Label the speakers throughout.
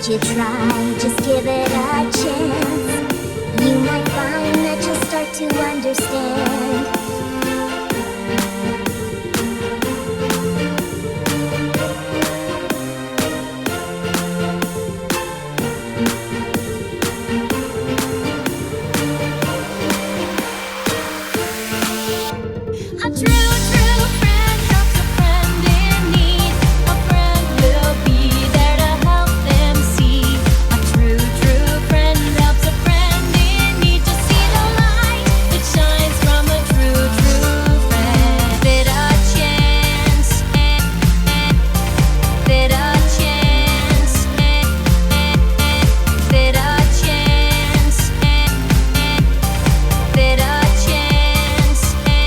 Speaker 1: Would you try? Just give it a chance. You might find that you'll start to understand. A true friend helps a friend in need. A friend will be there to help them see. A true friend helps a friend in need to see the light that shines from a true friend. Bit a chance, bit a chance, bit a chance, bit a chance.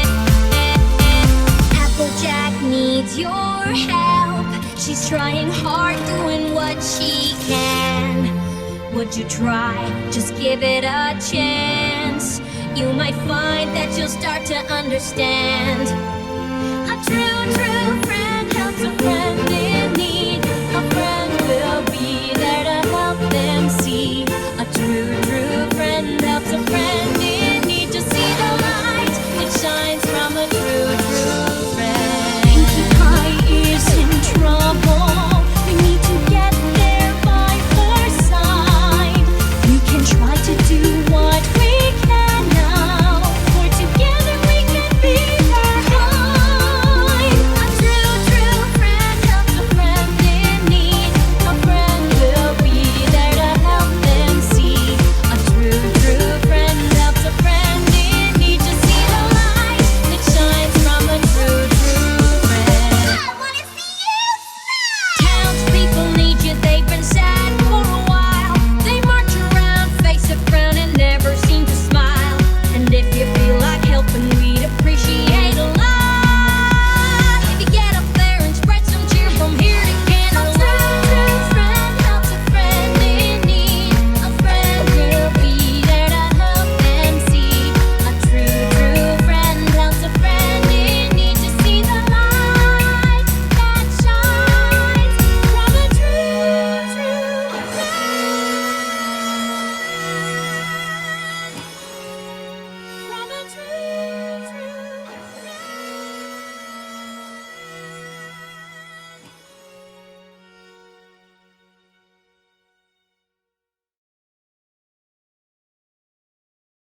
Speaker 1: Applejack needs your help. She's trying hard, doing what she can. Would you try? Just give it a chance. You might find that you'll start to understand. A true friend helps a friend.